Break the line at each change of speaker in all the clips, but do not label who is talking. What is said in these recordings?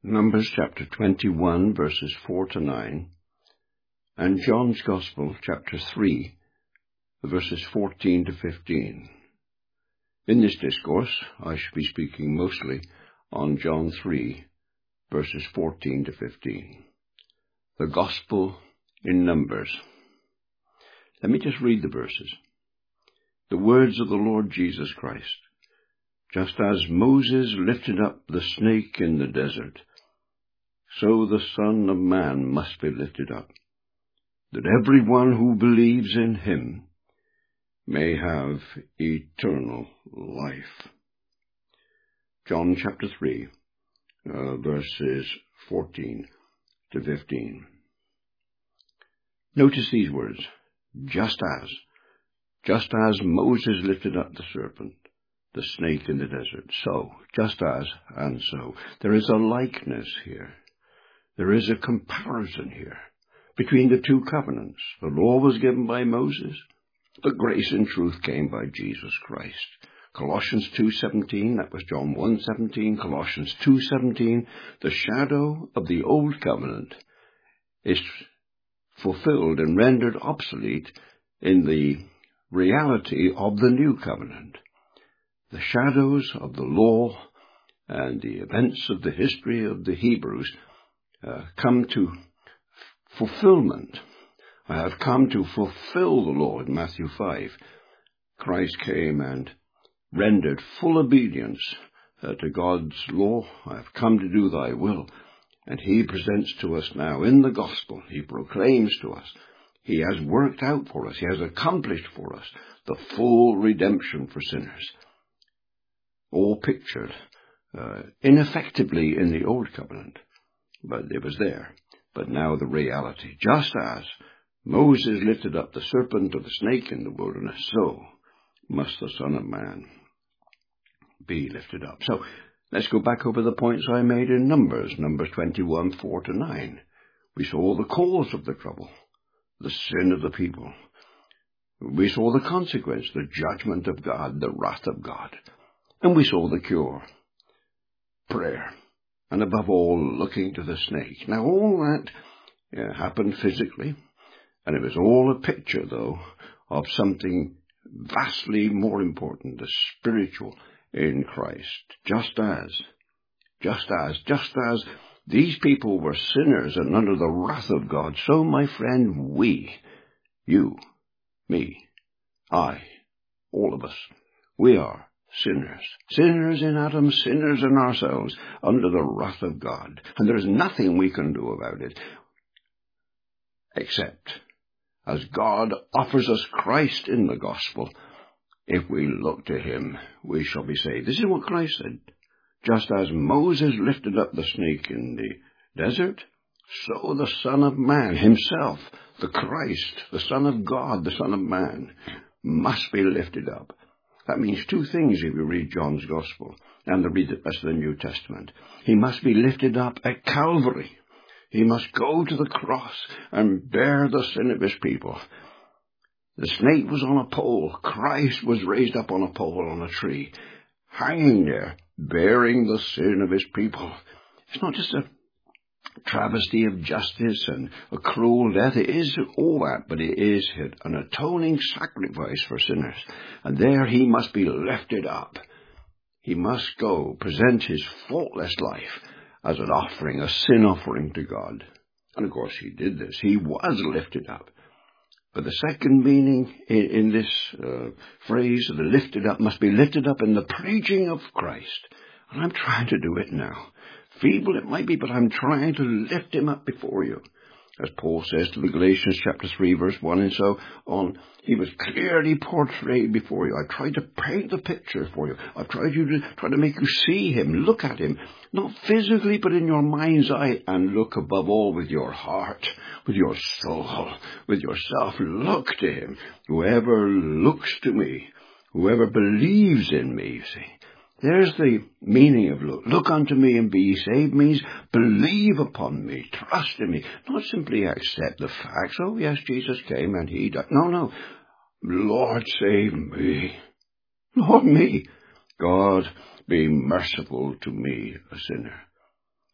Numbers chapter 21, verses 4 to 9, and John's Gospel, chapter 3, verses 14 to 15. In this discourse, I shall be speaking mostly on John 3, verses 14 to 15. The Gospel in Numbers. Let me just read the verses. The words of the Lord Jesus Christ. Just as Moses lifted up the snake in the desert, so the Son of Man must be lifted up, that everyone who believes in him may have eternal life. John chapter 3, verses 14 to 15. Notice these words, just as Moses lifted up the serpent, the snake in the desert, so, just as, and so. There is a likeness here. There is a comparison here between the two covenants. The law was given by Moses, but grace and truth came by Jesus Christ. Colossians 2:17, that was John 1:17, Colossians 2:17, the shadow of the old covenant is fulfilled and rendered obsolete in the reality of the new covenant. The shadows of the law and the events of the history of the Hebrews come to fulfillment. I have come to fulfill the law in Matthew 5. Christ came and rendered full obedience to God's law. I have come to do thy will. And he presents to us now in the gospel, he proclaims to us, he has worked out for us, he has accomplished for us the full redemption for sinners. All pictured ineffectively in the old covenant, but it was there. But now the reality, just as Moses lifted up the serpent or the snake in the wilderness, so must the Son of Man be lifted up. So let's go back over the points I made in Numbers 21, 4 to 9. We saw the cause of the trouble, the sin of the people. We saw the consequence, the judgment of God, the wrath of God. And we saw the cure, prayer, and above all, looking to the snake. Now, all that happened physically, and it was all a picture, though, of something vastly more important, the spiritual in Christ. Just as these people were sinners and under the wrath of God, so, my friend, we, you, me, I, all of us, we are sinners. Sinners in Adam, sinners in ourselves, under the wrath of God. And there is nothing we can do about it, except as God offers us Christ in the gospel, if we look to him, we shall be saved. This is what Christ said. Just as Moses lifted up the snake in the desert, so the Son of Man himself, the Christ, the Son of God, the Son of Man, must be lifted up. That means two things if you read John's Gospel and read the rest of the New Testament. He must be lifted up at Calvary. He must go to the cross and bear the sin of his people. The snake was on a pole. Christ was raised up on a pole on a tree, hanging there, bearing the sin of his people. It's not just a travesty of justice and a cruel death. It is all that, but it is an atoning sacrifice for sinners. And there he must be lifted up. He must go present his faultless life as an offering, a sin offering to God. And of course he did this. He was lifted up. But the second meaning in this phrase, the lifted up, must be lifted up in the preaching of Christ. And I'm trying to do it now. Feeble it might be, but I'm trying to lift him up before you. As Paul says to the Galatians chapter 3, verse 1 and so on, he was clearly portrayed before you. I tried to paint the picture for you. I've tried to make you see him, look at him, not physically, but in your mind's eye, and look above all with your heart, with your soul, with yourself. Look to him. Whoever looks to me, whoever believes in me, you see. There's the meaning of look. Look unto me and be ye saved means believe upon me, trust in me, not simply accept the facts. Oh, yes, Jesus came and he died. No. Lord, save me. Lord, me. God, be merciful to me, a sinner.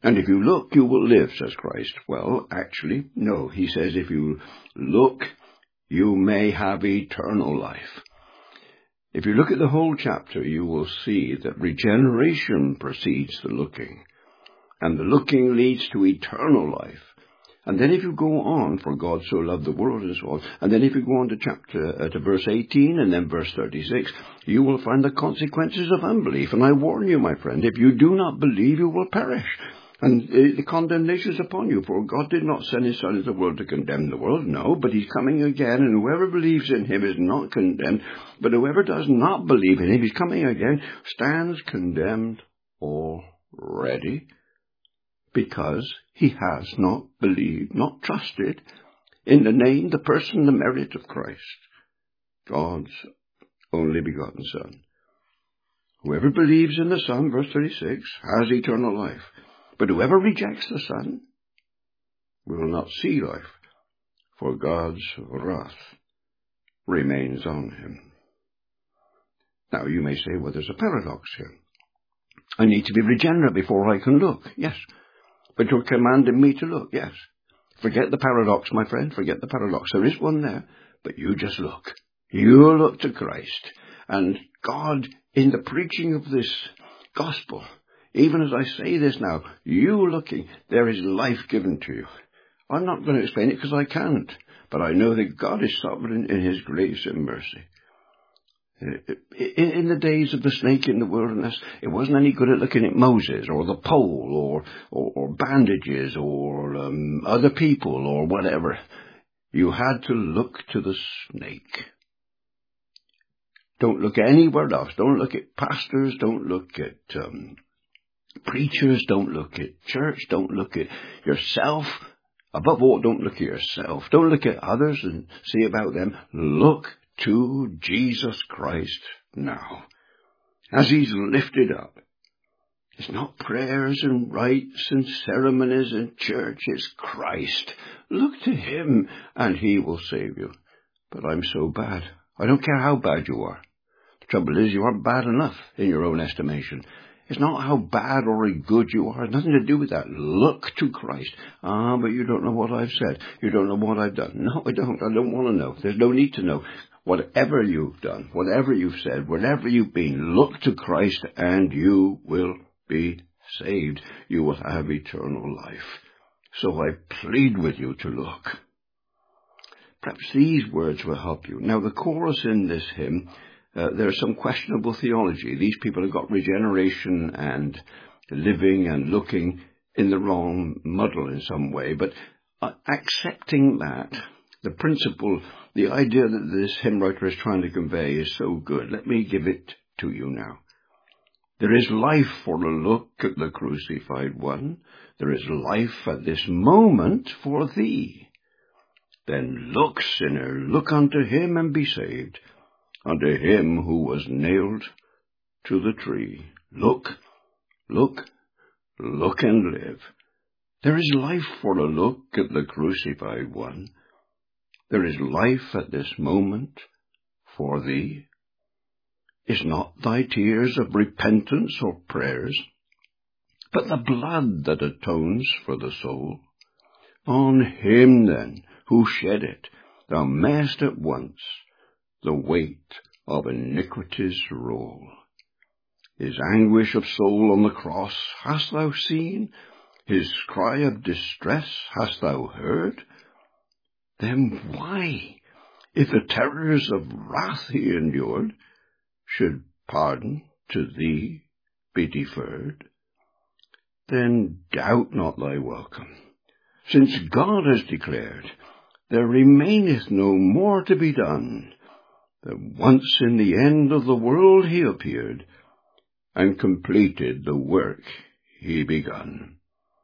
And if you look, you will live, says Christ. Well, actually, no. He says if you look, you may have eternal life. If you look at the whole chapter, you will see that regeneration precedes the looking, and the looking leads to eternal life. And then if you go on, for God so loved the world and so on, and then if you go on to verse 18 and then verse 36, you will find the consequences of unbelief. And I warn you, my friend, if you do not believe, you will perish. And the condemnation is upon you, for God did not send his Son into the world to condemn the world, no, but he's coming again, and whoever believes in him is not condemned, but whoever does not believe in him, he's coming again, stands condemned already, because he has not believed, not trusted in the name, the person, the merit of Christ, God's only begotten Son. Whoever believes in the Son, verse 36, has eternal life. But whoever rejects the Son will not see life, for God's wrath remains on him. Now you may say, well, there's a paradox here. I need to be regenerate before I can look. Yes. But you're commanding me to look. Yes. Forget the paradox, my friend. Forget the paradox. There is one there, but you just look. You look to Christ. And God, in the preaching of this gospel, even as I say this now, you looking, there is life given to you. I'm not going to explain it because I can't, but I know that God is sovereign in his grace and mercy. In the days of the snake in the wilderness, it wasn't any good at looking at Moses or the pole or bandages or other people or whatever. You had to look to the snake. Don't look anywhere else. Don't look at pastors. Don't look at preachers. Don't look at church. Don't look at yourself. Above all, don't look at yourself. Don't look at others and see about them. Look to Jesus Christ now, as he's lifted up. It's not prayers and rites and ceremonies and church, it's Christ. Look to him and he will save you. But I'm so bad. I don't care how bad you are. The trouble is, you aren't bad enough in your own estimation. It's not how bad or good you are. It's nothing to do with that. Look to Christ. But you don't know what I've said. You don't know what I've done. No, I don't. I don't want to know. There's no need to know. Whatever you've done, whatever you've said, wherever you've been, look to Christ and you will be saved. You will have eternal life. So I plead with you to look. Perhaps these words will help you. Now, the chorus in this hymn, there's some questionable theology. These people have got regeneration and living and looking in the wrong muddle in some way. But accepting that, the principle, the idea that this hymn writer is trying to convey is so good. Let me give it to you now. There is life for a look at the crucified one. There is life at this moment for thee. Then look, sinner, look unto him and be saved, unto him who was nailed to the tree. Look, look, look and live. There is life for a look at the crucified one. There is life at this moment for thee. Is not thy tears of repentance or prayers, but the blood that atones for the soul? On him then, who shed it, thou mayst at once the weight of iniquity's roll. His anguish of soul on the cross hast thou seen? His cry of distress hast thou heard? Then why, if the terrors of wrath he endured, should pardon to thee be deferred? Then doubt not thy welcome, since God has declared, there remaineth no more to be done, that once in the end of the world he appeared, and completed the work he begun.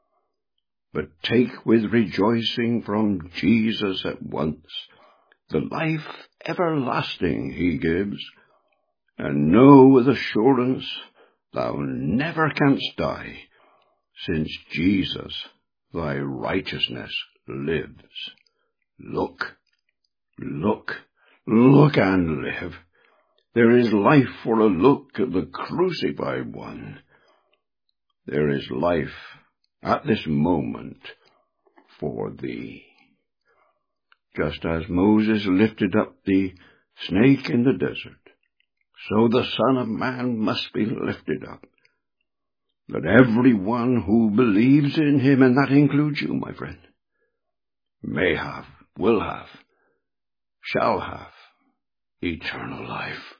But take with rejoicing from Jesus at once the life everlasting he gives, and know with assurance thou never canst die, since Jesus thy righteousness lives. Look, look, look and live. There is life for a look at the crucified one. There is life at this moment for thee. Just as Moses lifted up the snake in the desert, so the Son of Man must be lifted up, that everyone who believes in him, and that includes you, my friend, may have, will have, shall have eternal life.